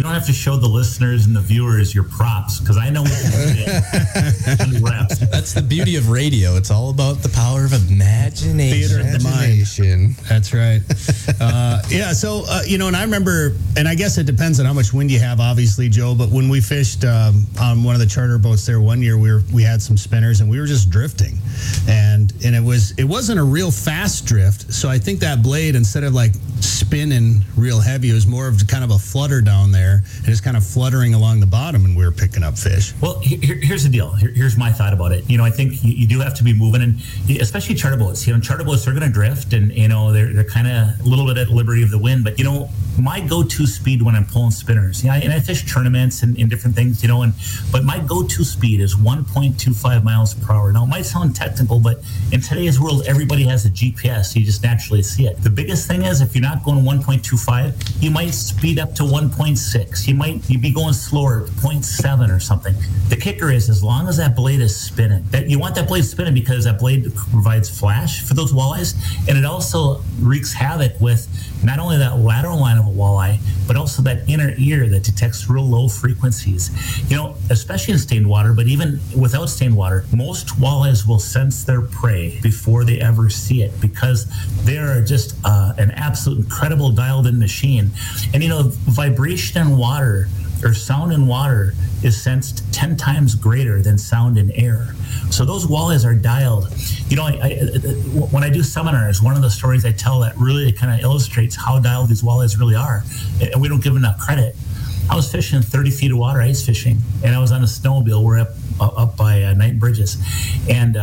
don't have to show the listeners and the viewers your props, because I know what you reps. That's the beauty of radio. It's all about the power of imagination. Theater of the mind. That's right. And I remember, and I guess it depends on how much wind you have, obviously, Joe, but when we fished on one of the charter boats there one year, we had some spinners and we were just drifting. And it wasn't a real fast drift, so I think that blade, instead of like spinning real heavy, it was more of kind of a flutter down there and just kind of fluttering along the bottom, and we were picking up fish. Well, here's the deal. Here's my thought about it. I think you do have to be moving, and especially charter boats. Charter boats, they're going to drift, and they're kind of a little bit at liberty of the wind. But my go-to speed when I'm pulling spinners, and I fish tournaments and different things, but my go-to speed is 1.25 miles per hour. Now, it might sound technical, but in today's world, everybody has a GPS. You just naturally see it. The biggest thing is, if you're not going 1.25, you might speed up to 1.6. You'd be going slower, 0.7 or something. The kicker is, as long as that blade is spinning, that you want that blade spinning, because that blade provides flash for those walleyes, and it also wreaks havoc with not only that lateral line of a walleye, but also that inner ear that detects real low frequencies. Especially in stained water, but even without stained water, most walleyes will sense their prey before they ever see it, because they are just an absolute incredible dialed-in machine. And vibration in water, or sound in water, is sensed 10 times greater than sound in air. So those walleyes are dialed. When I do seminars, one of the stories I tell that really kind of illustrates how dialed these walleyes really are, and we don't give enough credit. I was fishing 30 feet of water, ice fishing, and I was on a snowmobile. We're up by Knighton Bridges, and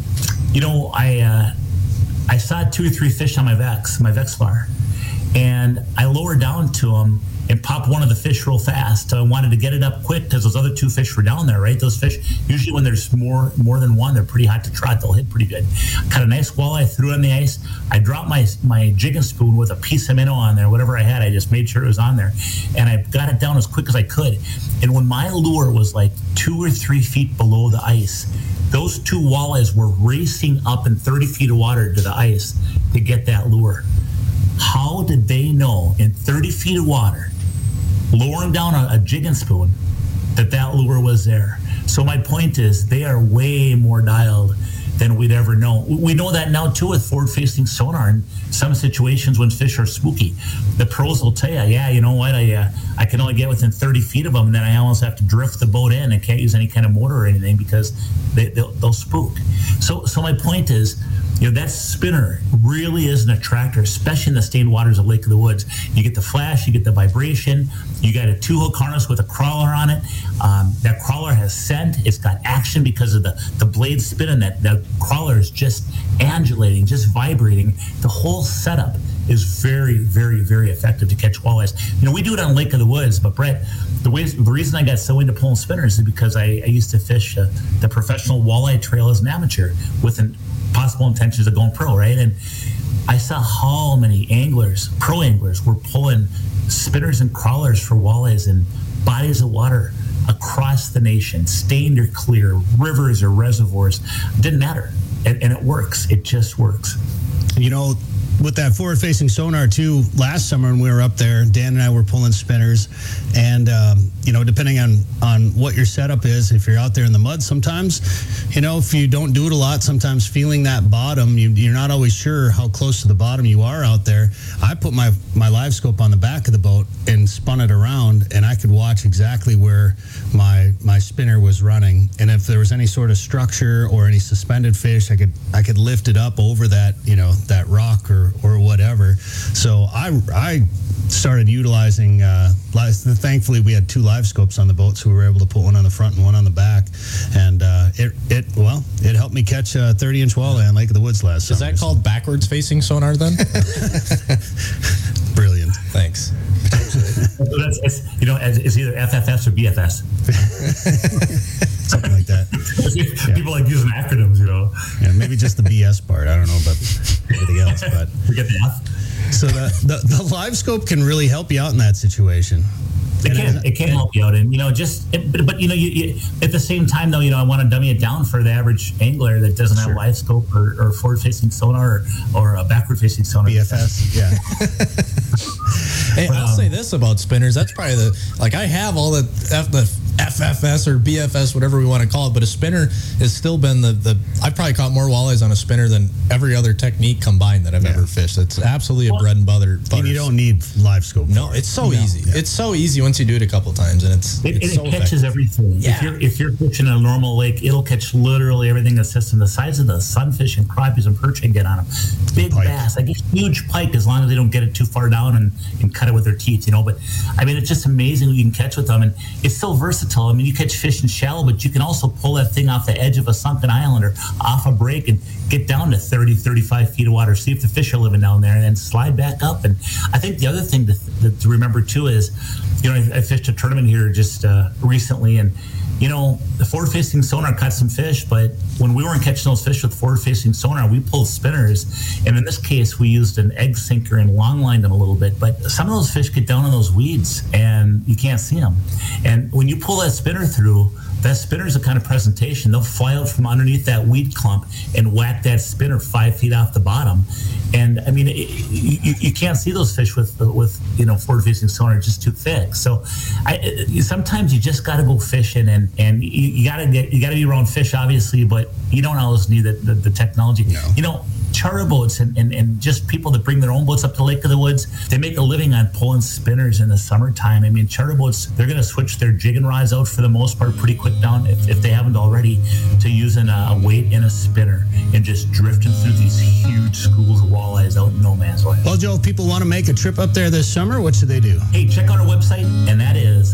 I saw 2 or 3 fish on my Vexilar, and I lowered down to them and popped one of the fish real fast. I wanted to get it up quick because those other 2 fish were down there, right? Those fish, usually when there's more than one, they're pretty hot to trot. They'll hit pretty good. Caught a nice walleye, threw it on the ice. I dropped my jigging spoon with a piece of minnow on there, whatever I had. I just made sure it was on there. And I got it down as quick as I could. And when my lure was like 2 or 3 feet below the ice, those 2 walleyes were racing up in 30 feet of water to the ice to get that lure. How did they know in 30 feet of water, lowering down a jigging spoon, that lure was there? So my point is, they are way more dialed than we'd ever know. We know that now too with forward-facing sonar. In some situations when fish are spooky, the pros will tell you, you know what, I can only get within 30 feet of them, and then I almost have to drift the boat in and can't use any kind of motor or anything because they'll spook. So my point is, that spinner really is an attractor, especially in the stained waters of Lake of the Woods. You get the flash, you get the vibration, you got a 2-hook harness with a crawler on it. That crawler has scent, it's got action because of the blade spinning. That crawler is just undulating, just vibrating. The whole setup is very, very, very effective to catch walleyes. We do it on Lake of the Woods, but Brett, the reason I got so into pulling spinners is because I used to fish the professional walleye trail as an amateur with possible intentions of going pro, right? And I saw how many pro anglers were pulling spinners and crawlers for walleyes in bodies of water across the nation, stained or clear, rivers or reservoirs. It didn't matter. And it works. It just works. With that forward-facing sonar too, last summer when we were up there, Dan and I were pulling spinners, and depending on what your setup is, if you're out there in the mud, sometimes, if you don't do it a lot, sometimes feeling that bottom, you're not always sure how close to the bottom you are out there. I put my live scope on the back of the boat and spun it around, and I could watch exactly where my spinner was running, and if there was any sort of structure or any suspended fish, I could lift it up over that that rock or whatever. So I started utilizing, thankfully we had 2 live scopes on the boat, so we were able to put one on the front and one on the back, and it helped me catch a 30-inch walleye on Lake of the Woods last summer. Is that called backwards facing sonar then? Brilliant. Thanks. It's either FFS or BFS. Something like that. People like using acronyms, Yeah, maybe just the BS part. I don't know about everything else, but forget the F. So the live scope can really help you out in that situation. It can help you out, and you at the same time though, I want to dummy it down for the average angler that doesn't have live scope or forward facing sonar or a backward facing sonar. BFS, yeah. Hey, I'll say this about spinners. That's probably I have all the FFS or BFS, whatever we want to call it, but a spinner has still been I've probably caught more walleyes on a spinner than every other technique combined that I've ever fished. It's absolutely a bread and butter. And you don't need live scope. No, it's so easy. Yeah. It's so easy once you do it a couple times, and it so catches everything. Yeah. If you're fishing a normal lake, it'll catch literally everything that's just in the size of the sunfish and crappies and perch can get on them. Big bass, like a huge pike, as long as they don't get it too far down and cut it with their teeth, But I mean, it's just amazing what you can catch with them, and it's so versatile. I mean, you catch fish in shallow, but you can also pull that thing off the edge of a sunken island or off a break and get down to 30, 35 feet of water, see if the fish are living down there, and then slide back up. And I think the other thing to remember too is, I fished a tournament here just recently, and the forward-facing sonar caught some fish, but when we weren't catching those fish with forward-facing sonar, we pulled spinners, and in this case, we used an egg sinker and long-lined them a little bit, but some of those fish get down in those weeds, and you can't see them. And when you pull that spinner through, that spinner is a kind of presentation. They'll fly out from underneath that weed clump and whack that spinner 5 feet off the bottom. And I mean, you can't see those fish with forward-facing sonar; it's just too thick. So, sometimes you just got to go fishing, and you got to be around fish, obviously, but you don't always need the technology. No. Charter boats and just people that bring their own boats up to Lake of the Woods, they make a living on pulling spinners in the summertime. I mean, charter boats, they're going to switch their jigging rods out for the most part pretty quick down, if they haven't already, to using a weight and a spinner and just drifting through these huge schools of walleyes out in no man's land. Well, Joe, if people want to make a trip up there this summer, what should they do? Hey, check out our website, and that is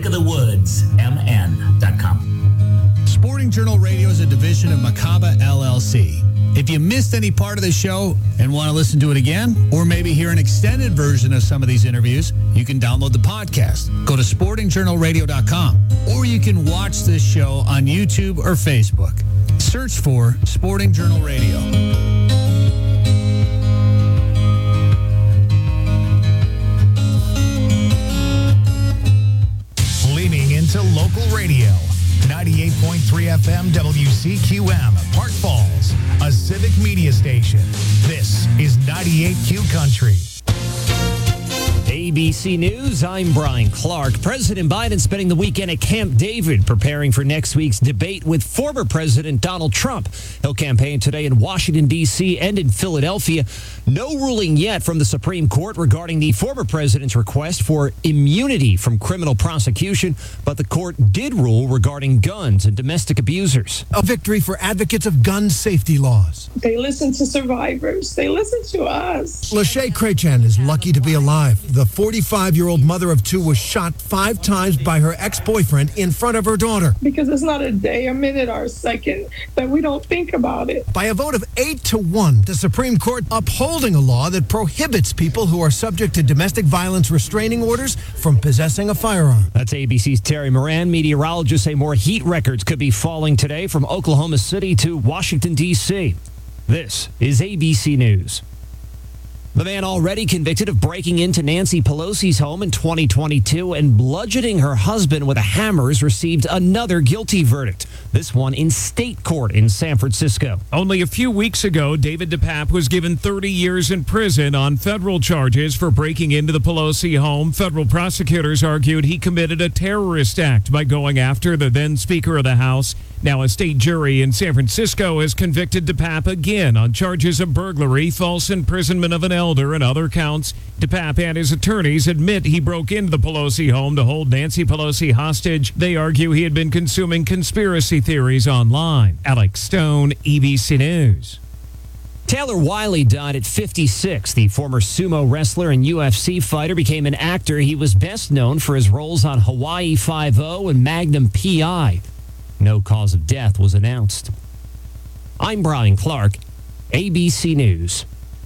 lakeofthewoodsmn.com. Sporting Journal Radio is a division of Macaba LLC. If you missed any part of the show and want to listen to it again, or maybe hear an extended version of some of these interviews, you can download the podcast. Go to sportingjournalradio.com, or you can watch this show on YouTube or Facebook. Search for Sporting Journal Radio. Leaning into local radio. 98.3 FM WCQM, Park Falls, a civic media station. This is 98Q Country. ABC News, I'm Brian Clark. President Biden spending the weekend at Camp David preparing for next week's debate with former President Donald Trump. He'll campaign today in Washington, D.C. and in Philadelphia. No ruling yet from the Supreme Court regarding the former president's request for immunity from criminal prosecution, but the court did rule regarding guns and domestic abusers. A victory for advocates of gun safety laws. They listen to survivors. They listen to us. Lachey Crachan is lucky to be alive. The 45-year-old mother of two was shot 5 times by her ex-boyfriend in front of her daughter. Because it's not a day, a minute, or a second that we don't think about it. By a vote of 8-1, the Supreme Court upholding a law that prohibits people who are subject to domestic violence restraining orders from possessing a firearm. That's ABC's Terry Moran. Meteorologists say more heat records could be falling today from Oklahoma City to Washington, D.C. This is ABC News. The man already convicted of breaking into Nancy Pelosi's home in 2022 and bludgeoning her husband with a hammer has received another guilty verdict, this one in state court in San Francisco. Only a few weeks ago, David DePape was given 30 years in prison on federal charges for breaking into the Pelosi home. Federal prosecutors argued he committed a terrorist act by going after the then Speaker of the House. Now, a state jury in San Francisco has convicted DePape again on charges of burglary, false imprisonment of an elder, and other counts. DePape and his attorneys admit he broke into the Pelosi home to hold Nancy Pelosi hostage. They argue he had been consuming conspiracy theories online. Alex Stone, ABC News. Taylor Wiley died at 56. The former sumo wrestler and UFC fighter became an actor. He was best known for his roles on Hawaii Five-0 and Magnum P.I. No cause of death was announced. I'm Brian Clark, ABC News.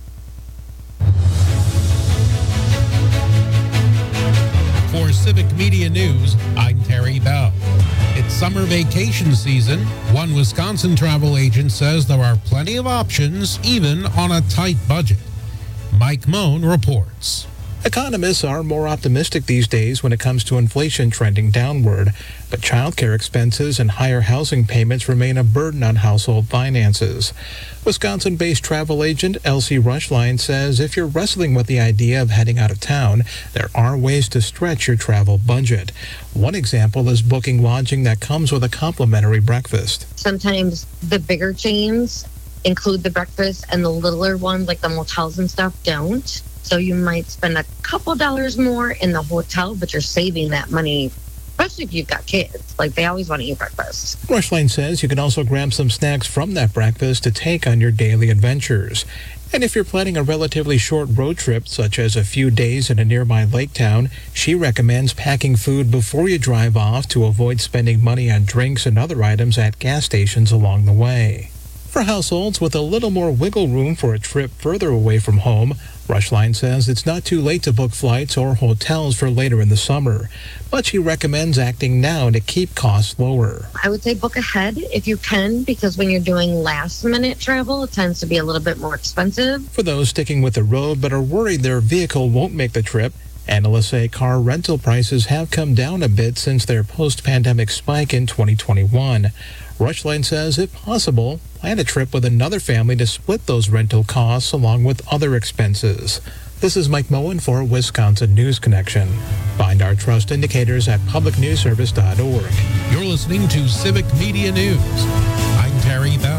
For Civic Media News, I'm Terry Bell. It's summer vacation season. One Wisconsin travel agent says there are plenty of options, even on a tight budget. Mike Moan reports. Economists are more optimistic these days when it comes to inflation trending downward, but childcare expenses and higher housing payments remain a burden on household finances. Wisconsin-based travel agent Elsie Rushline says if you're wrestling with the idea of heading out of town, there are ways to stretch your travel budget. One example is booking lodging that comes with a complimentary breakfast. Sometimes the bigger chains include the breakfast and the littler ones, like the motels and stuff, don't. So you might spend a couple dollars more in the hotel, but you're saving that money, especially if you've got kids. Like, they always want to eat breakfast. Rushline says you can also grab some snacks from that breakfast to take on your daily adventures. And if you're planning a relatively short road trip, such as a few days in a nearby lake town, she recommends packing food before you drive off to avoid spending money on drinks and other items at gas stations along the way. For households with a little more wiggle room for a trip further away from home, Rushline says it's not too late to book flights or hotels for later in the summer, but she recommends acting now to keep costs lower. I would say book ahead if you can, because when you're doing last-minute travel, it tends to be a little bit more expensive. For those sticking with the road but are worried their vehicle won't make the trip, analysts say car rental prices have come down a bit since their post-pandemic spike in 2021. Rushline says, if possible, plan a trip with another family to split those rental costs along with other expenses. This is Mike Moen for Wisconsin News Connection. Find our trust indicators at publicnewsservice.org. You're listening to Civic Media News. I'm Terry Bell.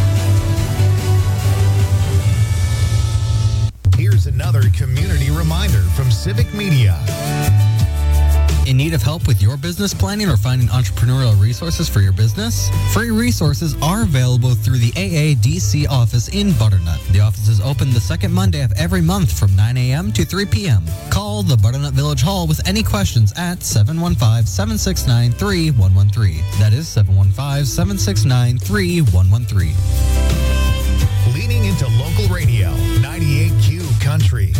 Here's another community reminder from Civic Media. In need of help with your business planning or finding entrepreneurial resources for your business? Free resources are available through the AADC office in Butternut. The office is open the second Monday of every month from 9 a.m. to 3 p.m. Call the Butternut Village Hall with any questions at 715-769-3113. That is 715-769-3113. Leaning into local radio, 98Q Country.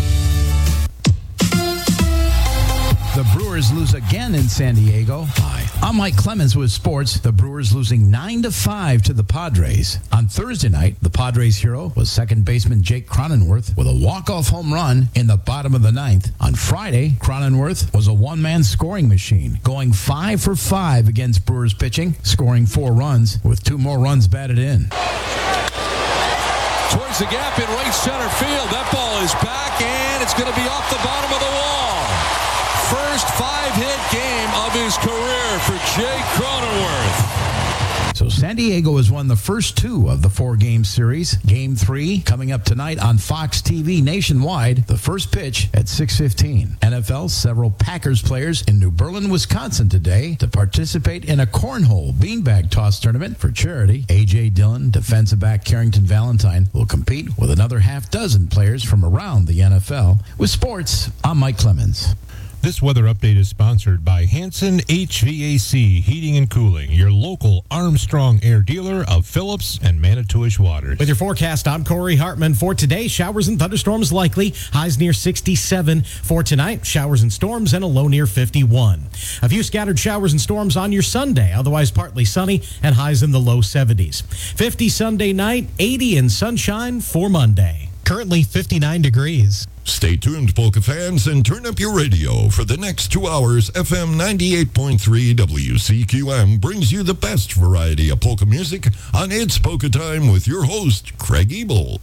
The Brewers lose again in San Diego. Hi, I'm Mike Clemens with sports. The Brewers losing 9-5 to the Padres. On Thursday night, the Padres hero was second baseman Jake Cronenworth with a walk-off home run in the bottom of the ninth. On Friday, Cronenworth was a one-man scoring machine, going 5 for 5 against Brewers pitching, scoring 4 runs with 2 more runs batted in. Towards the gap in right center field. That ball is back, and it's going to be off the bottom of the wall. First 5-hit game of his career for Jake Cronenworth. So San Diego has won the first 2 of the 4-game series. Game 3 coming up tonight on Fox TV nationwide. The first pitch at 6:15. NFL, several Packers players in New Berlin, Wisconsin today to participate in a cornhole beanbag toss tournament for charity. A.J. Dillon, defensive back Carrington Valentine will compete with another half dozen players from around the NFL. With sports, I'm Mike Clemens. This weather update is sponsored by Hanson HVAC Heating and Cooling, your local Armstrong Air dealer of Phillips and Manitowish Waters. With your forecast, I'm Corey Hartman. For today, showers and thunderstorms likely. Highs near 67. For tonight, showers and storms and a low near 51. A few scattered showers and storms on your Sunday, otherwise partly sunny and highs in the low 70s. 50 Sunday night, 80 in sunshine for Monday. Currently 59 degrees. Stay tuned, polka fans, and turn up your radio. For the next 2 hours, FM 98.3 WCQM brings you the best variety of polka music on It's Polka Time with your host, Craig Ebel.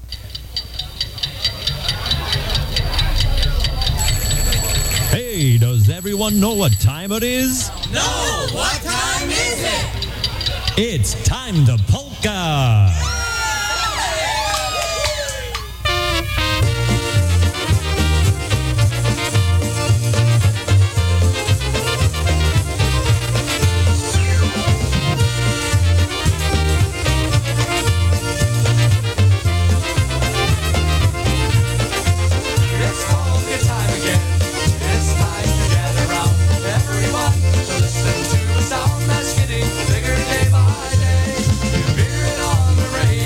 Hey, does everyone know what time it is? No! What time is it? It's time to polka! Listen to the sound that's getting bigger day by day. Hear it on the radio.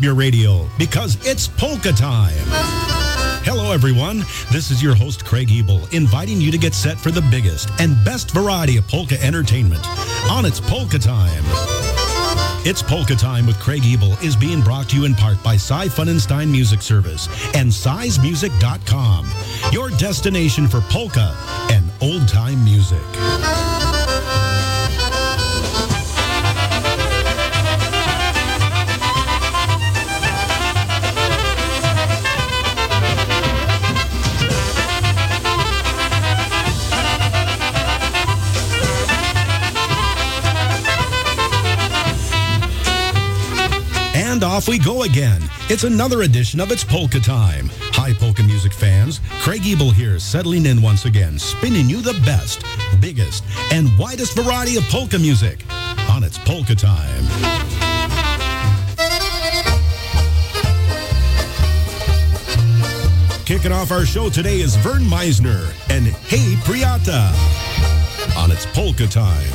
your radio because it's polka time. Hello, everyone. This is your host, Craig Ebel, inviting you to get set for the biggest and best variety of polka entertainment on It's Polka Time. It's Polka Time with Craig Ebel is being brought to you in part by Cy Funenstein Music Service and SizMusic.com, your destination for polka and old-time music. And off we go again. It's another edition of It's Polka Time. Hi, polka music fans. Craig Ebel here, settling in once again, spinning you the best, biggest, and widest variety of polka music on It's Polka Time. Kicking off our show today is Vern Meisner and Hey Priata on It's Polka Time.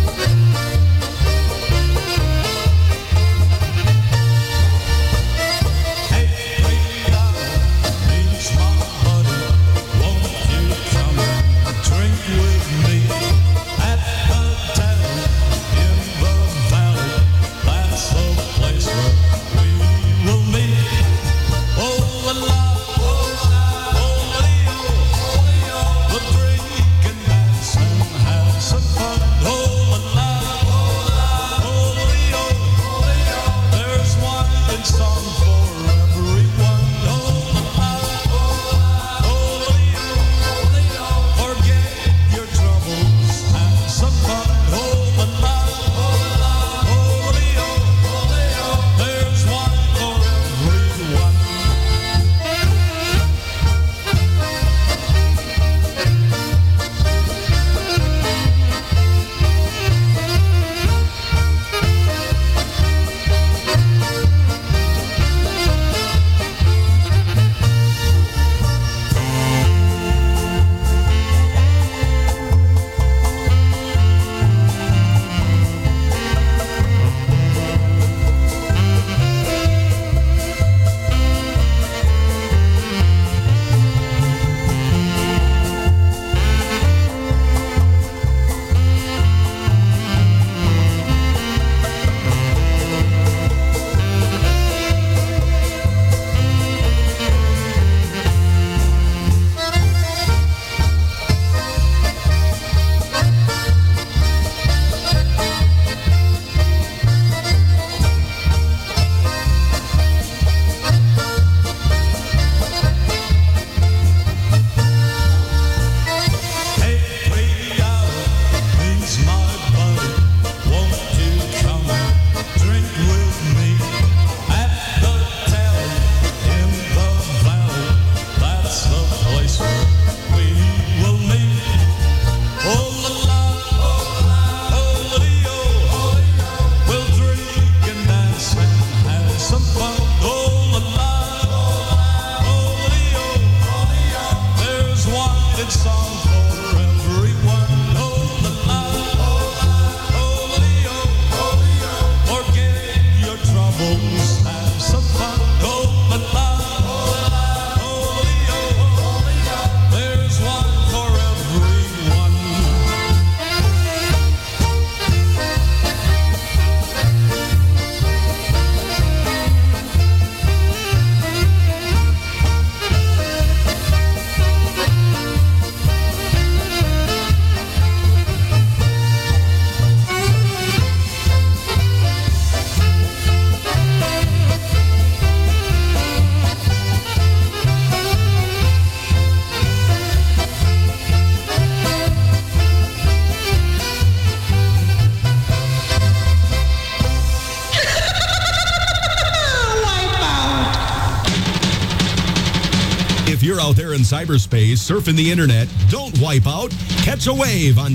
If you're out there in cyberspace surfing the internet, don't wipe out. Catch a wave on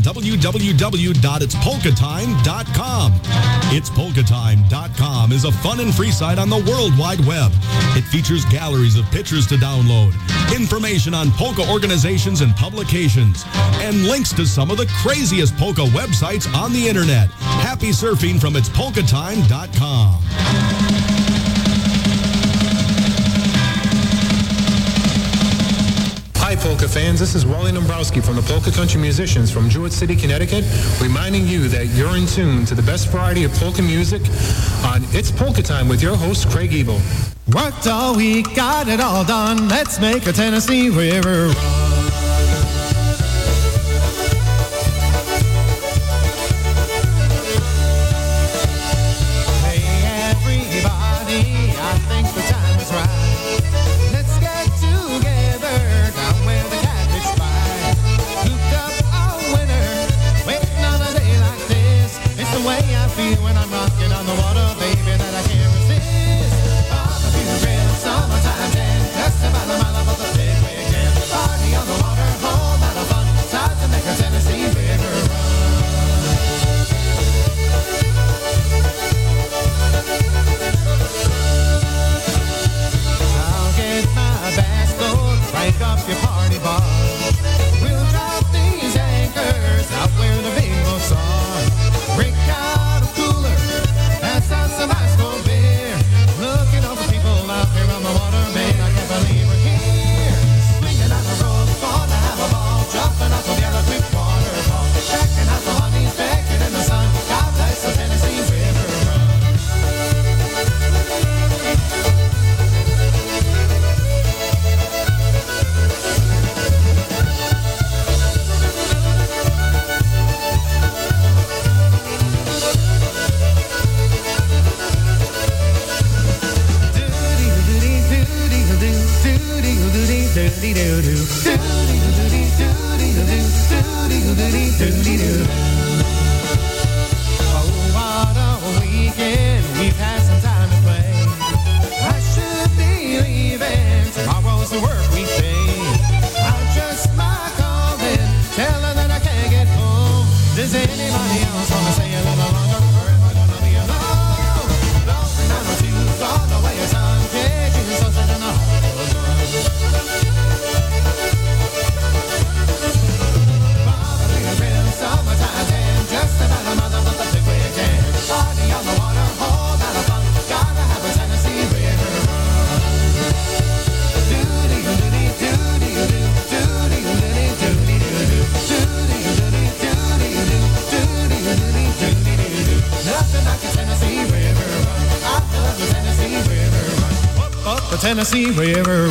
www.itspolkatime.com. Itspolkatime.com is a fun and free site on the World Wide Web. It features galleries of pictures to download, information on polka organizations and publications, and links to some of the craziest polka websites on the internet. Happy surfing from itspolkatime.com. Hi, polka fans. This is Wally Dombrowski from the Polka Country Musicians from Jewett City, Connecticut, reminding you that you're in tune to the best variety of polka music on It's Polka Time with your host, Craig Ebel. Worked all week, got it all done. Let's make a Tennessee River run. Tennessee River.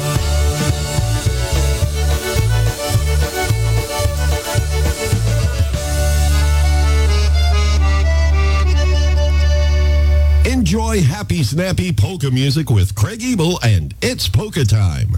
Enjoy happy, snappy polka music with Craig Ebel and It's Polka Time.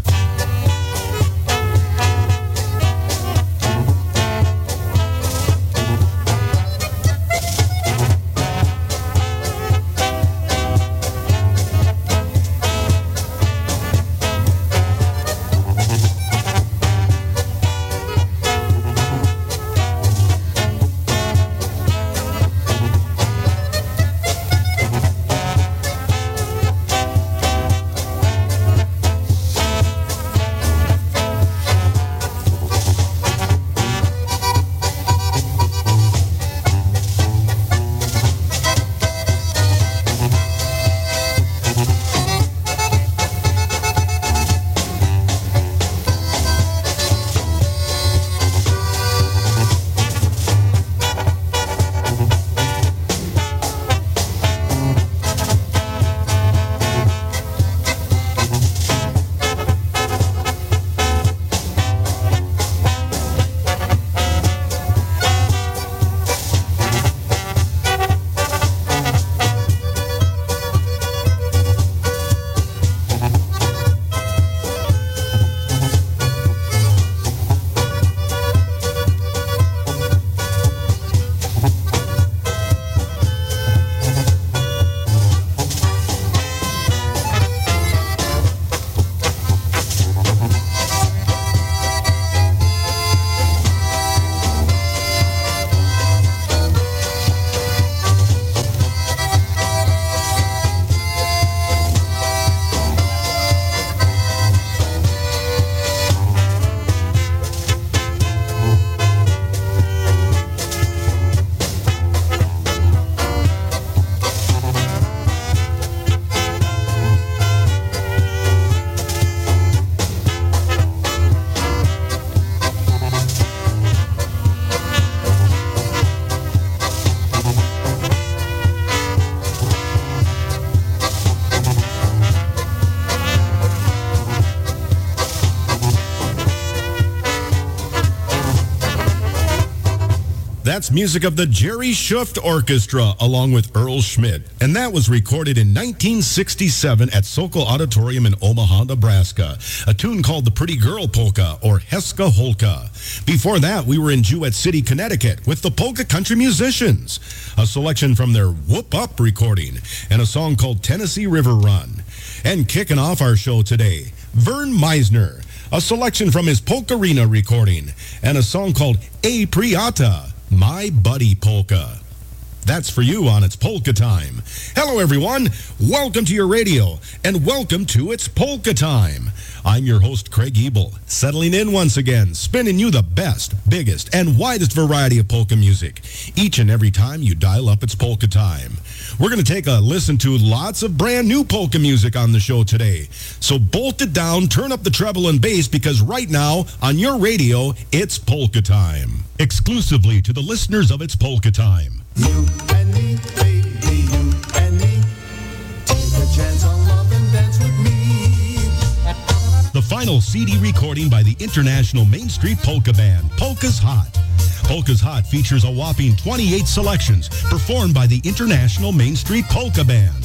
That's music of the Jerry Schuft Orchestra along with Earl Schmidt. And that was recorded in 1967 at Sokol Auditorium in Omaha, Nebraska. A tune called The Pretty Girl Polka or Heska Holka. Before that, we were in Jewett City, Connecticut with the Polka Country Musicians. A selection from their Whoop Up recording and a song called Tennessee River Run. And kicking off our show today, Vern Meisner. A selection from his Polka-rina recording and a song called A Priata, My Buddy Polka. That's for you on It's Polka Time. Hello, everyone. Welcome to your radio, and welcome to It's Polka Time. I'm your host, Craig Ebel, settling in once again, spinning you the best, biggest, and widest variety of polka music each and every time you dial up It's Polka Time. We're going to take a listen to lots of brand new polka music on the show today. So bolt it down, turn up the treble and bass, because right now on your radio, it's Polka Time. Exclusively to the listeners of It's Polka Time. You and me, baby, you and me. Take a chance on love and dance with me. The final CD recording by the International Main Street Polka Band, Polka's Hot. Polka's Hot features a whopping 28 selections performed by the International Main Street Polka Band.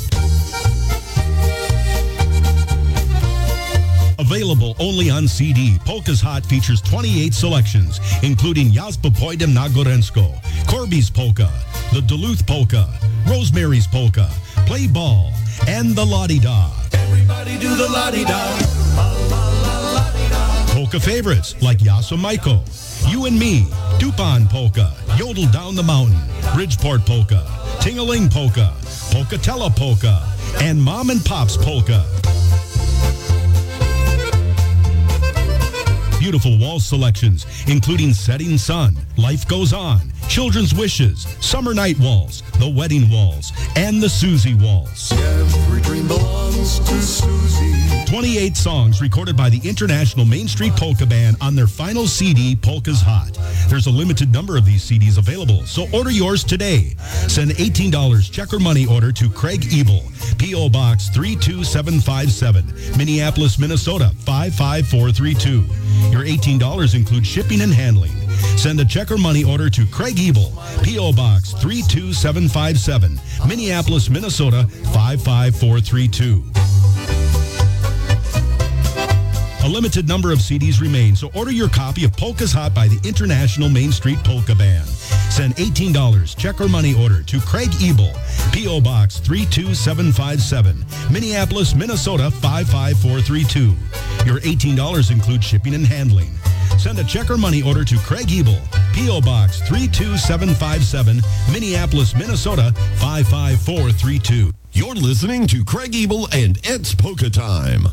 Available only on CD, Polka's Hot features 28 selections, including Jaspa Pojdem na Gorensko, Corby's Polka, the Duluth Polka, Rosemary's Polka, Play Ball, and the La-Di-Da. Everybody do the la-di-da. Polka favorites like Yasa Maiko, You and Me, Dupan Polka, Yodel Down the Mountain, Bridgeport Polka, Ting-a-Ling Polka, Polkatella Polka, and Mom and Pop's Polka. Beautiful waltz selections, including Setting Sun, Life Goes On, Children's Wishes, Summer Night Waltz, The Wedding Waltz, and the Susie Waltz. Every dream belongs to Susie. 28 songs recorded by the International Main Street Polka Band on their final CD, Polka's Hot. There's a limited number of these CDs available, so order yours today. Send $18 check or money order to Craig Ebel, P.O. Box 32757, Minneapolis, Minnesota 55432. Your $18 includes shipping and handling. Send a check or money order to Craig Ebel, P.O. Box 32757, Minneapolis, Minnesota 55432. A limited number of CDs remain, so order your copy of Polka's Hot by the International Main Street Polka Band. Send $18 check or money order to Craig Ebel, P.O. Box 32757, Minneapolis, Minnesota 55432. Your $18 includes shipping and handling. Send a check or money order to Craig Ebel, P.O. Box 32757, Minneapolis, Minnesota 55432. You're listening to Craig Ebel and It's Polka Time.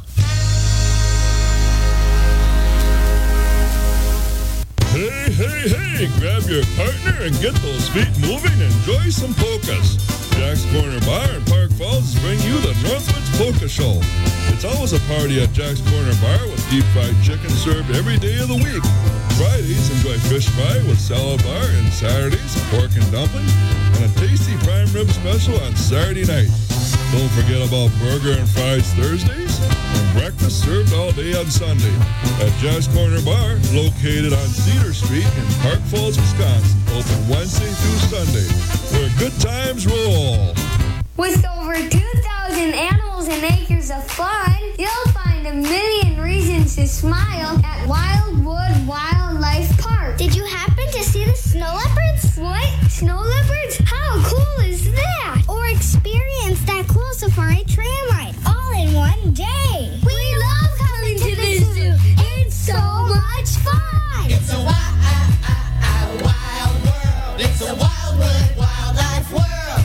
Hey, hey, hey, grab your partner and get those feet moving and enjoy some polkas. Jack's Corner Bar in Park Falls bring you the Northwoods Polka Show. It's always a party at Jack's Corner Bar with deep fried chicken served every day of the week. Fridays, enjoy fish fry with salad bar, and Saturdays, pork and dumpling, and a tasty prime rib special on Saturday night. Don't forget about burger and fries Thursdays, and breakfast served all day on Sunday at Jack's Corner Bar, located on Cedar Street in Park Falls, Wisconsin. Open Wednesday through Sunday, where good times roll. With over 2,000 animals and acres of fun, you'll find a million reasons to smile at Wildwood Wildlife Park. Did you happen to see the snow leopards? What? Snow leopards? How cool is that? Or experience that cool safari tram ride all in one day. We love coming to the zoo. It's so much fun. It's a wild world. It's a Wildwood Wildlife world.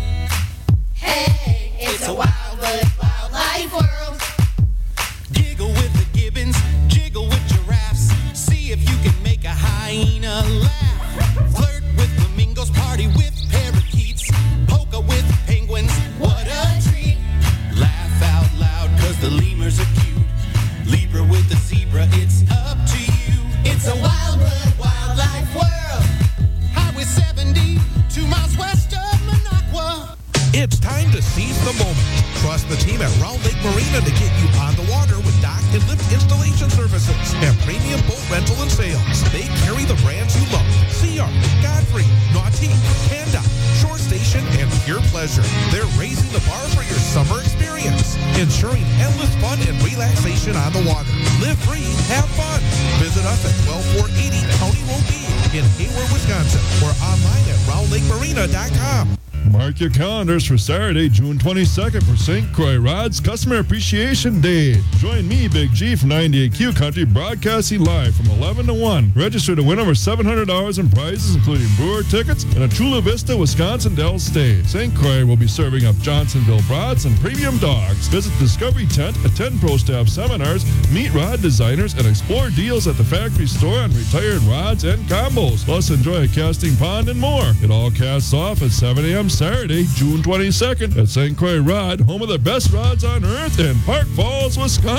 Hey, it's a Wildwood Wildlife world. Giggle with the gibbons, jiggle with giraffes. See if you can make a hyena laugh. Flirt with flamingos, party with parakeets. Polka with penguins, what a treat. Laugh out loud, cause the lemurs are cute. Libra with the zebra, it's up to you. It's a Wildwood Wildlife world. Highway 70, 2 miles west of Minocqua. It's time to seize the moment. Trust the team at Round Lake Marina to get you on the water with dock and lift installation services and premium boat rental and sales. They carry the brands you love. CR, Godfrey, Nautique, Panda, Shore Station, and Pure Pleasure. They're raising the bar for your summer experience, ensuring endless fun and relaxation on the water. Live free, have fun. Visit us at 12480 County Road B in Hayward, Wisconsin, or online at roundlakemarina.com. Mark your calendars for Saturday, June 22nd for St. Croix Rod's Customer Appreciation Day. Join me, Big G, from 98Q Country, broadcasting live from 11 to 1. Register to win over $700 in prizes, including brewer tickets and a Chula Vista, Wisconsin Dell stay. St. Croix will be serving up Johnsonville brats and premium dogs. Visit Discovery Tent, attend Pro Staff seminars, meet rod designers, and explore deals at the factory store on retired rods and combos. Plus, enjoy a casting pond and more. It all casts off at 7 a.m. Saturday, June 22nd at St. Croix Rod, home of the best rods on earth in Park Falls,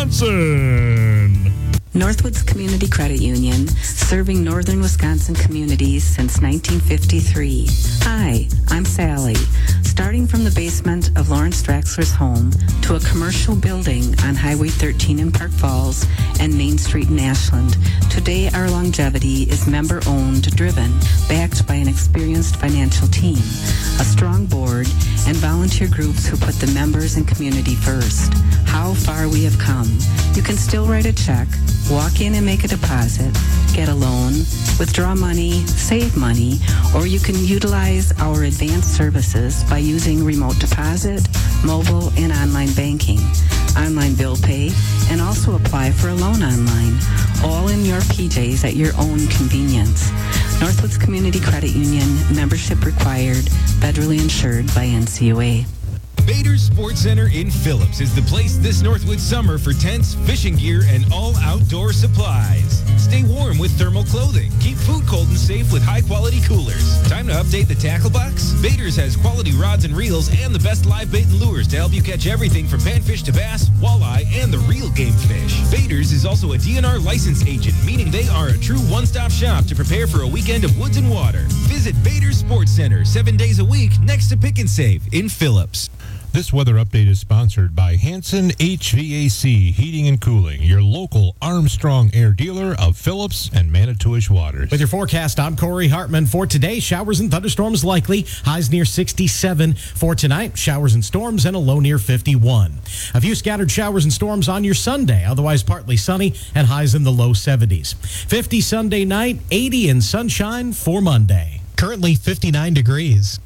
Wisconsin. Northwoods Community Credit Union, serving northern Wisconsin communities since 1953. Hi, I'm Sally. Starting from the basement of Lawrence Draxler's home to a commercial building on Highway 13 in Park Falls and Main Street in Ashland, today our longevity is member-owned, driven, backed by an experienced financial team, a strong board, and volunteer groups who put the members and community first. How far we have come. You can still write a check, walk in and make a deposit, get a loan, withdraw money, save money, or you can utilize our advanced services by using remote deposit, mobile, and online banking, online bill pay, and also apply for a loan online, all in your PJs at your own convenience. Northwoods Community Credit Union, membership required, federally insured by NCUA. Bader's Sports Center in Phillips is the place this Northwood summer for tents, fishing gear, and all outdoor supplies. Stay warm with thermal clothing. Keep food cold and safe with high-quality coolers. Time to update the tackle box? Bader's has quality rods and reels and the best live bait and lures to help you catch everything from panfish to bass, walleye, and the real game fish. Bader's is also a DNR license agent, meaning they are a true one-stop shop to prepare for a weekend of woods and water. Visit Bader's Sports Center 7 days a week next to Pick and Save in Phillips. This weather update is sponsored by Hanson HVAC Heating and Cooling, your local Armstrong Air dealer of Phillips and Manitowish waters. With your forecast, I'm Corey Hartman. For today, showers and thunderstorms likely. Highs near 67. For tonight, showers and storms and a low near 51. A few scattered showers and storms on your Sunday, otherwise partly sunny and highs in the low 70s. 50 Sunday night, 80 in sunshine for Monday. Currently 59 degrees.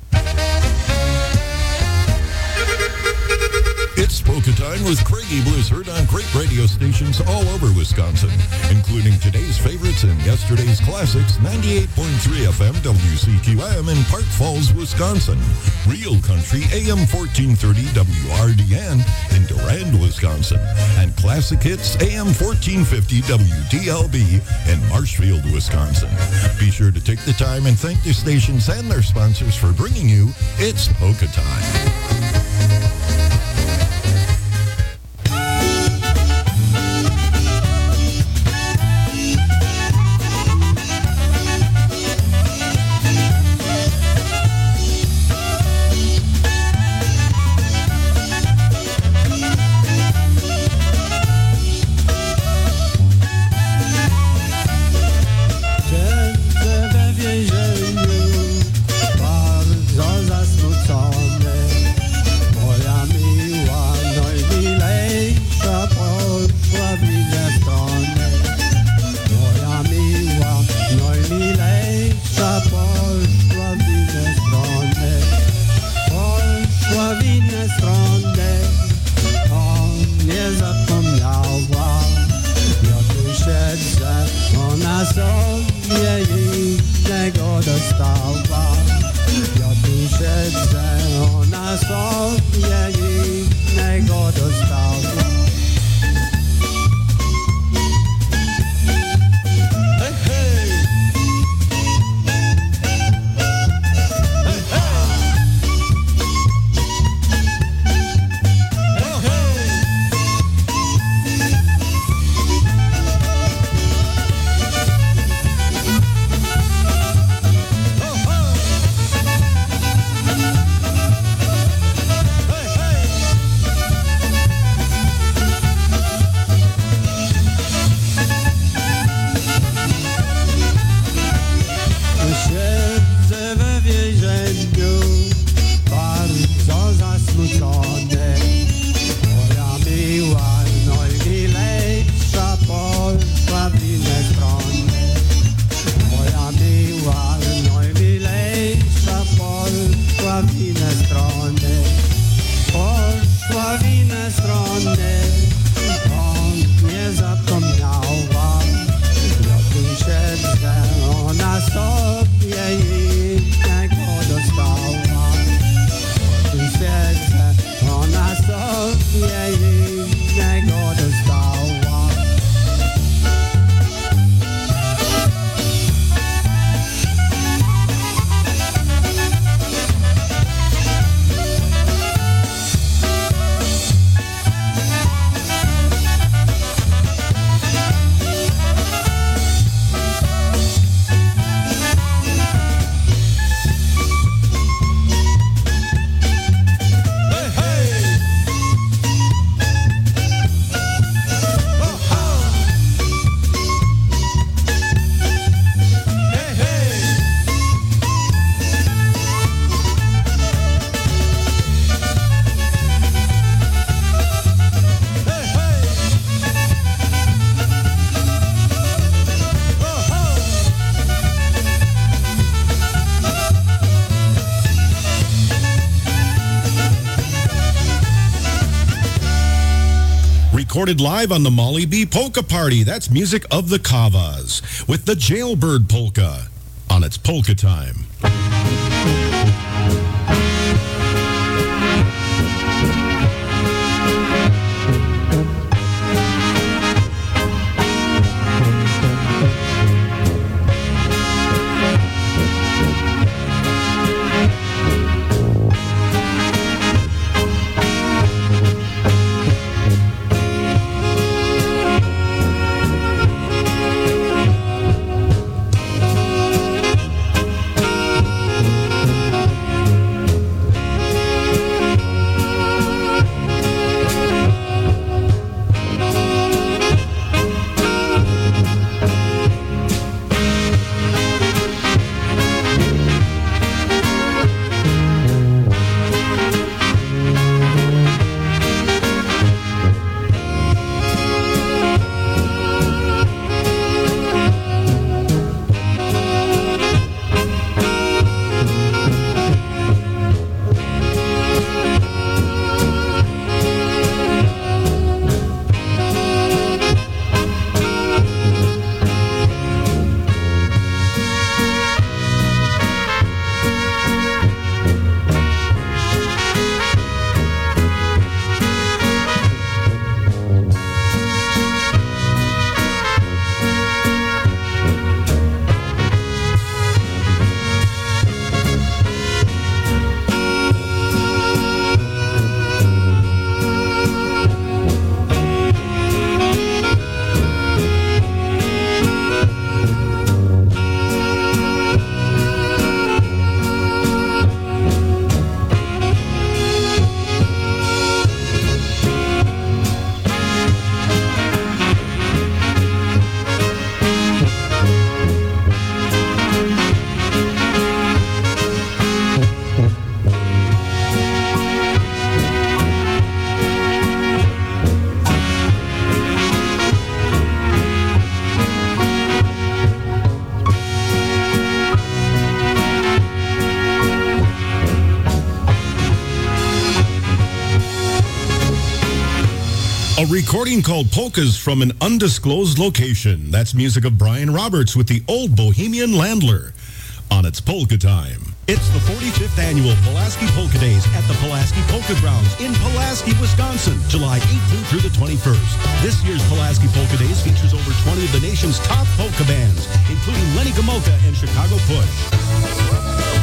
It's Polka Time with Craig Ebel is heard on great radio stations all over Wisconsin, including today's favorites and yesterday's classics, 98.3 FM WCQM in Park Falls, Wisconsin, Real Country AM 1430 WRDN in Durand, Wisconsin, and Classic Hits AM 1450 WDLB in Marshfield, Wisconsin. Be sure to take the time and thank the stations and their sponsors for bringing you It's Polka Time. sobie innego dostała. Tu siedzę, ona sobie innego dostała. Recorded live on the Molly B Polka Party. That's music of the Kavas with the Jailbird Polka on its Polka Time. A recording called Polkas from an Undisclosed Location. That's music of Brian Roberts with the Old Bohemian Landler on its Polka Time. It's the 45th annual Pulaski Polka Days at the Pulaski Polka Grounds in Pulaski, Wisconsin, July 18th through the 21st. This year's Pulaski Polka Days features over 20 of the nation's top polka bands, including Lenny Gomulka and Chicago Push.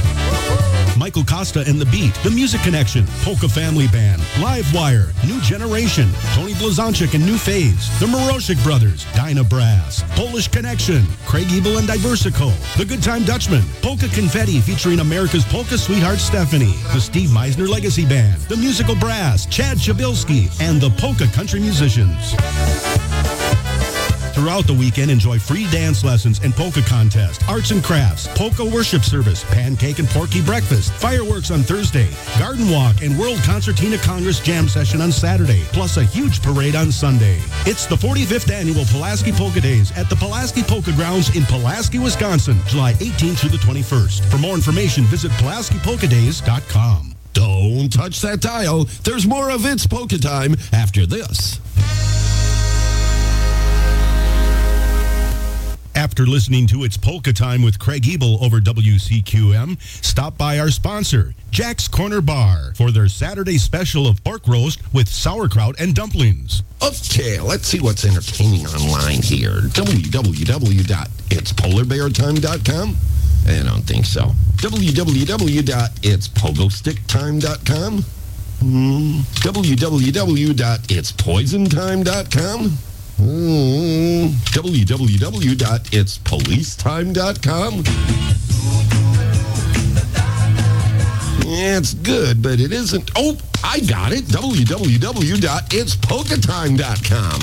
Michael Costa and The Beat, The Music Connection, Polka Family Band, Live Wire, New Generation, Tony Blazonczyk and New Phase, The Moroshik Brothers, Dyna Brass, Polish Connection, Craig Ebel and Diversico, The Good Time Dutchman, Polka Confetti featuring America's Polka Sweetheart Stephanie, the Steve Meisner Legacy Band, The Musical Brass, Chad Chabilski, and the Polka Country Musicians. Throughout the weekend, enjoy free dance lessons and polka contest, arts and crafts, polka worship service, pancake and porky breakfast, fireworks on Thursday, garden walk, and World Concertina Congress Jam Session on Saturday, plus a huge parade on Sunday. It's the 45th annual Pulaski Polka Days at the Pulaski Polka Grounds in Pulaski, Wisconsin, July 18th through the 21st. For more information, visit PulaskiPolkaDays.com. Don't touch that dial. There's more of It's Polka Time after this. After listening to It's Polka Time with Craig Ebel over WCQM, stop by our sponsor, Jack's Corner Bar, for their Saturday special of pork roast with sauerkraut and dumplings. Okay, let's see what's entertaining online here. www.itspolarbeartime.com? I don't think so. www.itspogostick.time.com? www.itspoisontime.com? www.itspolicetime.com? It's good, but it isn't. Oh, I got it. www.itspolkatime.com.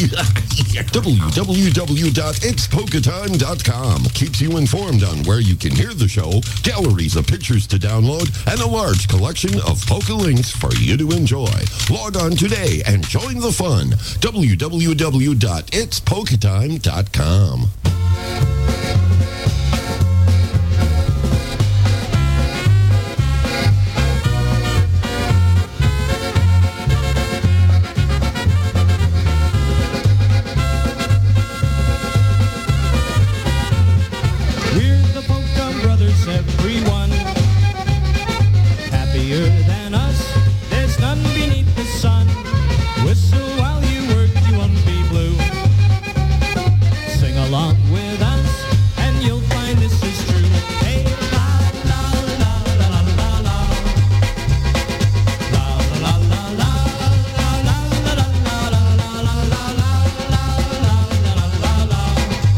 www.itspolkatime.com keeps you informed on where you can hear the show, galleries of pictures to download, and a large collection of polka links for you to enjoy. Log on today and join the fun. www.itspolkatime.com. Everyone happier than us, there's none beneath the sun. Whistle while you work, you won't be blue. Sing along with us, and you'll find this is true. Hey, la la la la la la la. La la la la la la la la la la la la la la.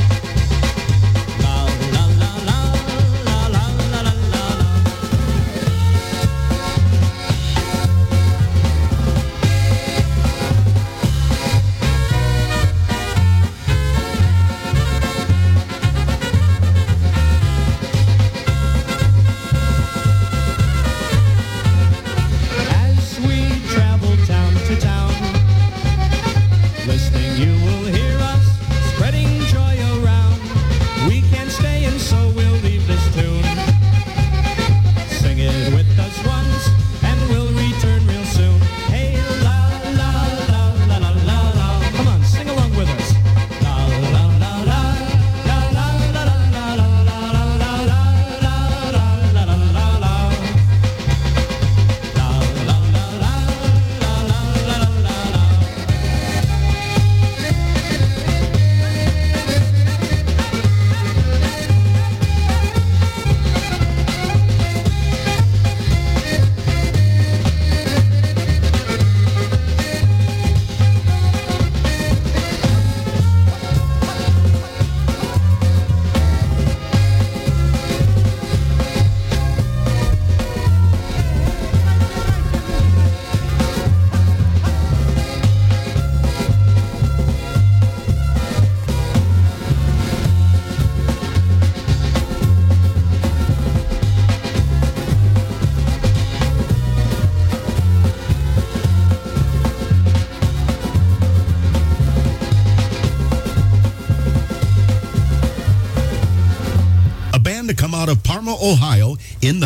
To come out of Parma, Ohio in the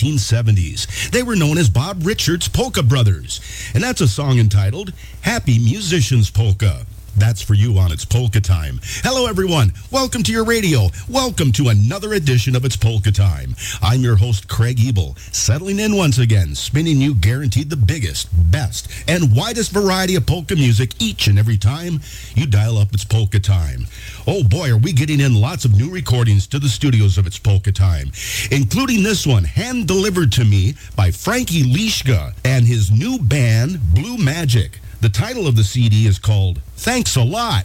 1970s. They were known as Bob Richards Polka Brothers, and that's a song entitled Happy Musicians Polka. That's for you on It's Polka Time. Hello, everyone. Welcome to your radio. Welcome to another edition of It's Polka Time. I'm your host, Craig Ebel, settling in once again, spinning you guaranteed the biggest, best, and widest variety of polka music each and every time you dial up It's Polka Time. Oh boy, are we getting in lots of new recordings to the studios of It's Polka Time, including this one, hand-delivered to me by Frankie Lishka and his new band, Blue Magic. The title of the CD is called Thanks a Lot.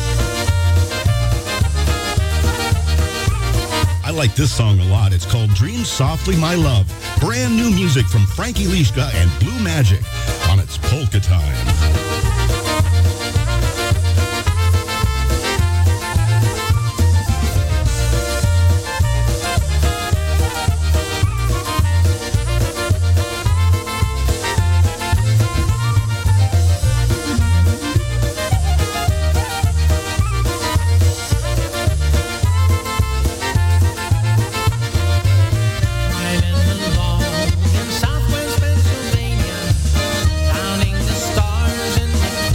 I like this song a lot. It's called Dream Softly, My Love. Brand new music from Frankie Lishka and Blue Magic on It's Polka Time. Southwest Pennsylvania, counting the stars in the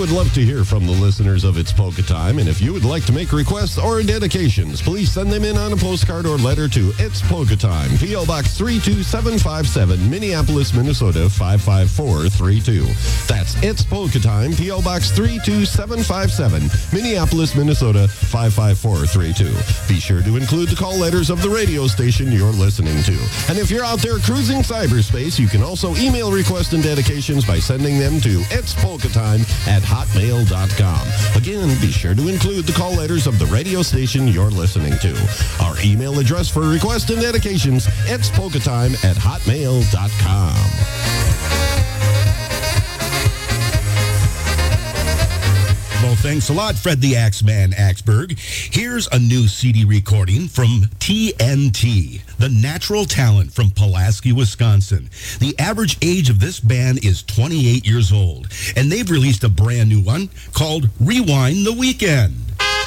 would love to hear from the listeners of It's Polka Time, and if you would like to make requests or dedications, please send them in on a postcard or letter to It's Polka Time, P.O. Box 32757, Minneapolis, Minnesota 55432. That's It's Polka Time, P.O. Box 32757, Minneapolis, Minnesota 55432. Be sure to include the call letters of the radio station you're listening to. And if you're out there cruising cyberspace, you can also email requests and dedications by sending them to itspolkatime@hotmail.com. Again, be sure to include the call letters of the radio station you're listening to. Our email address for requests and dedications, itspolkatime@hotmail.com. Well, thanks a lot, Fred the Axeman Axberg. Here's a new CD recording from TNT, the Natural Talent from Pulaski, Wisconsin. The average age of this band is 28 years old, and they've released a brand new one called Rewind the Weekend.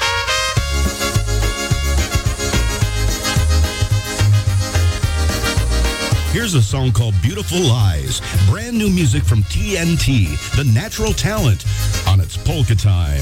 Here's a song called Beautiful Lies. Brand new music from TNT, the Natural Talent, on It's Polka Time.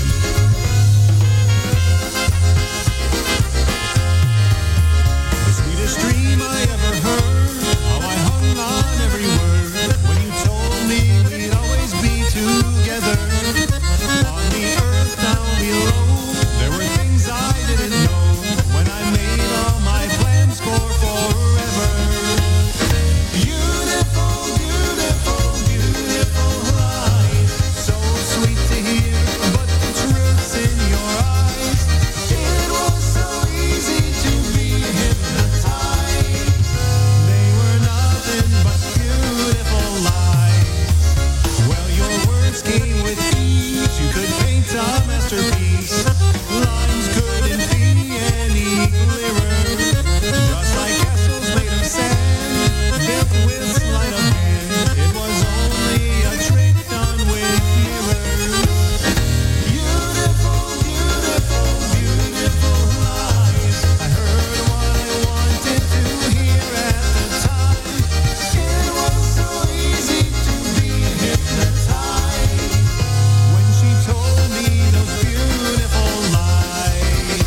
The sweetest dream I ever heard, how I hung on every word when you told me we'd always be together. On the earth down below, there were things I didn't know when I made all my plans for forever. Beautiful, beautiful, beautiful lies, so sweet to hear, but the truth's in your eyes. It was so easy to be hypnotized. They were nothing but beautiful lies. Well, your words came with ease. You could paint a masterpiece. Lines couldn't be any clearer. Just like castles made of sand, built with sleight of hand. It was only a trick done with mirrors. Beautiful, beautiful, beautiful lies. I heard what I wanted to hear at the time. It was so easy to be hypnotized when she told me those beautiful lies.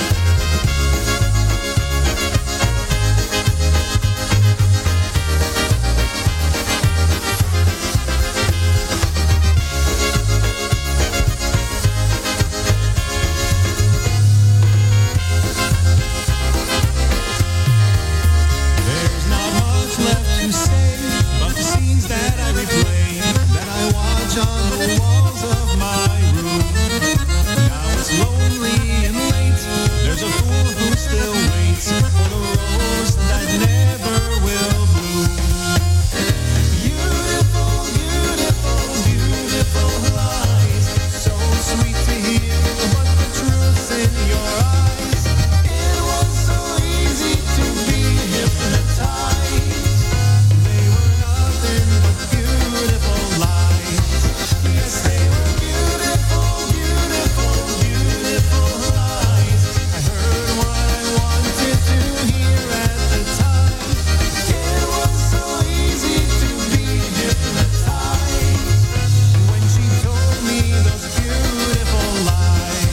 There's not much left to say, but the scenes that I replay, that I watch on the walls of my room. Now it's lonely and late. There's a fool who still waits for the rose that never will bloom. Beautiful, beautiful, beautiful lies, so sweet to hear, but the truth's in your eyes. It was so easy to be hypnotized. They were nothing but beautiful lies. Yes, they were beautiful, beautiful, beautiful lies. I heard what I wanted to hear at the time. It was so easy to be hypnotized when she told me those beautiful lies.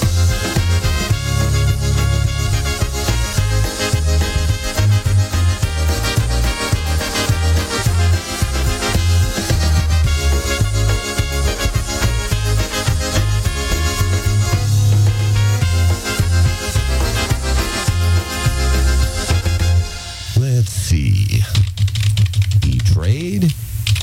Let's see. E-Trade,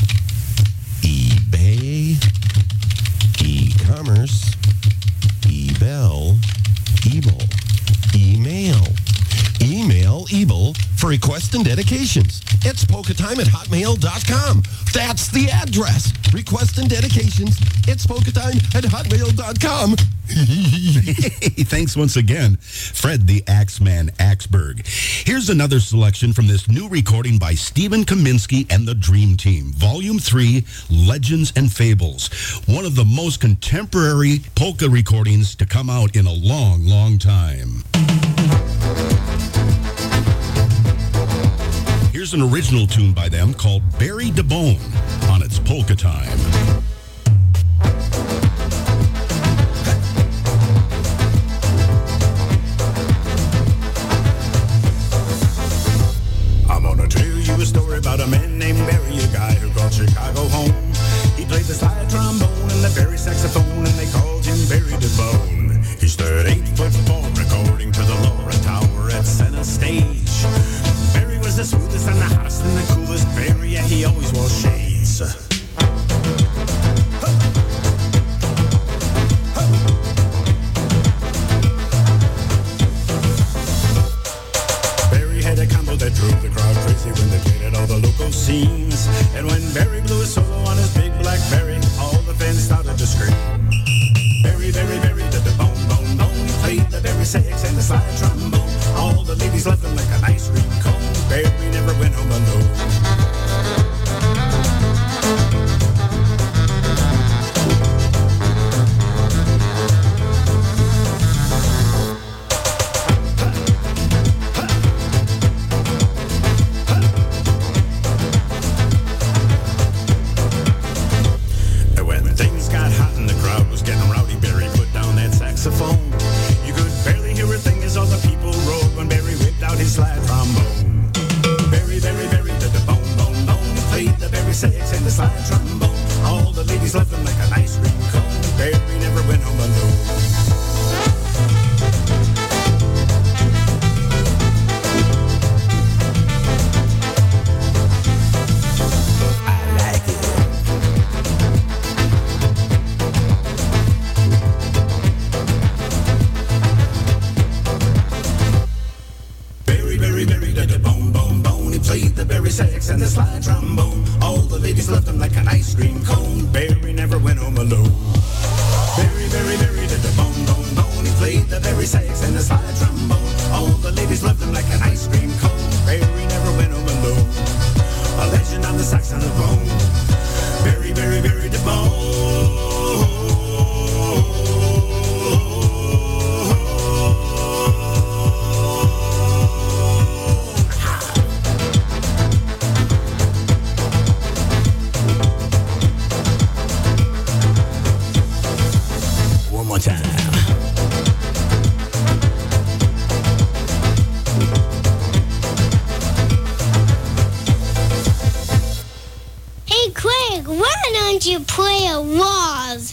eBay, e-commerce, eBell, Ebel, email. Email Ebel for requests and dedications. It's polkatime@hotmail.com. That's the address. Requests and dedications. It's polkatime@hotmail.com. Hey, thanks once again, Fred the Axeman Axberg. Here's another selection from this new recording by Stephen Kaminsky and the Dream Team, Volume 3, Legends and Fables. One of the most contemporary polka recordings to come out in a long, long time. Here's an original tune by them called Barry DeBone on It's Polka Time. balloon. Very, very, very to the bone, bone, bone. He played the very sax and the slide trombone. All the ladies loved him like an ice cream cone. Barry never went home alone. A legend on the saxophone. Very, very, very to bone. One more time. Hey, Craig, why don't you play a waltz?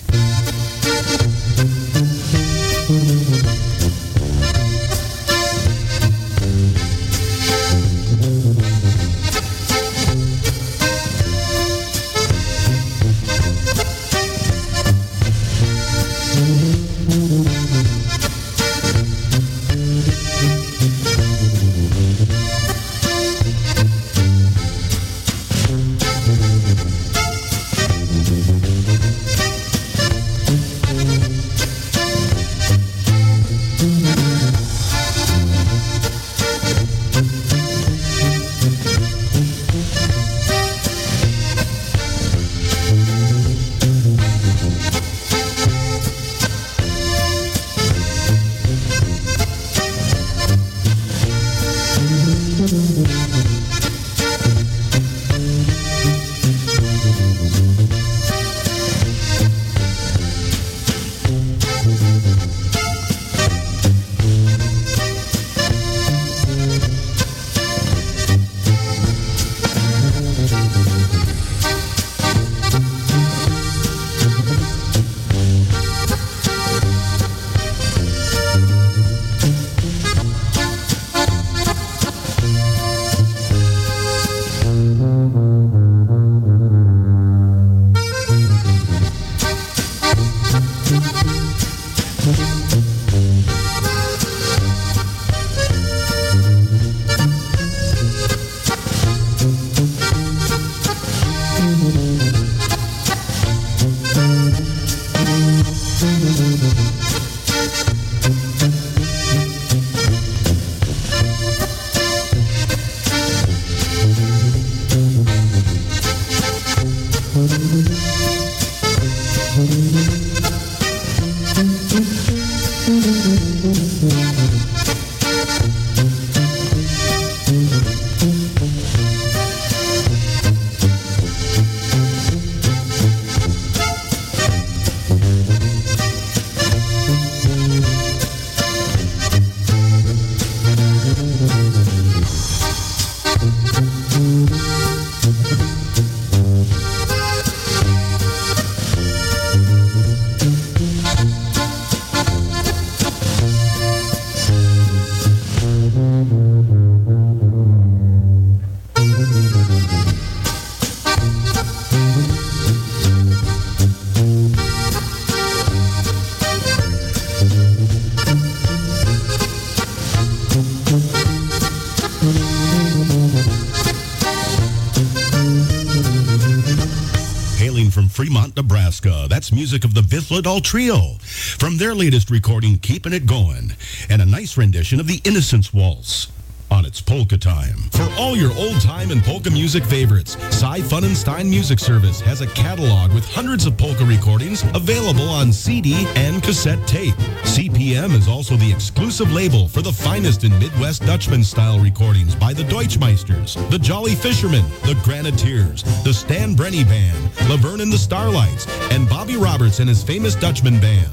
From Fremont, Nebraska. That's music of the Vithladol Trio from their latest recording, Keeping It Going, and a nice rendition of the Innocence Waltz on its Polka Time. For all your old-time and polka music favorites, Cy Funenstein Music Service has a catalog with hundreds of polka recordings available on CD and cassette tape. CPM is also the exclusive label for the finest in Midwest Dutchman-style recordings by the Deutschmeisters, the Jolly Fishermen, the Graniteers, the Stan Brenny Band, Laverne and the Starlights, and Bobby Roberts and his famous Dutchman Band.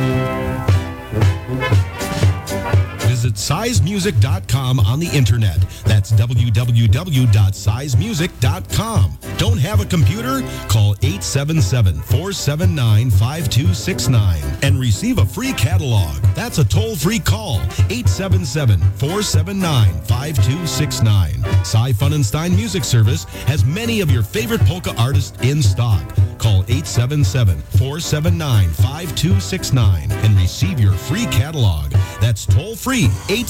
Visit sizemusic.com on the internet. That's www.sizemusic.com. Don't have a computer? Call 877-479-5269 and receive a free catalog. That's a toll-free call. 877-479-5269. Cy Funenstein Music Service has many of your favorite polka artists in stock. Call 877-479-5269 and receive your free catalog. That's toll-free,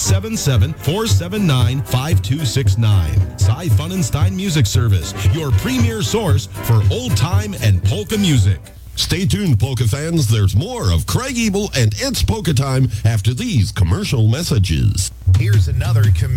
877-479-5269. Cy Funenstein Music Service, your premier source for old-time and polka music. Stay tuned, Polka fans. There's more of Craig Ebel and It's Polka Time after these commercial messages. Here's another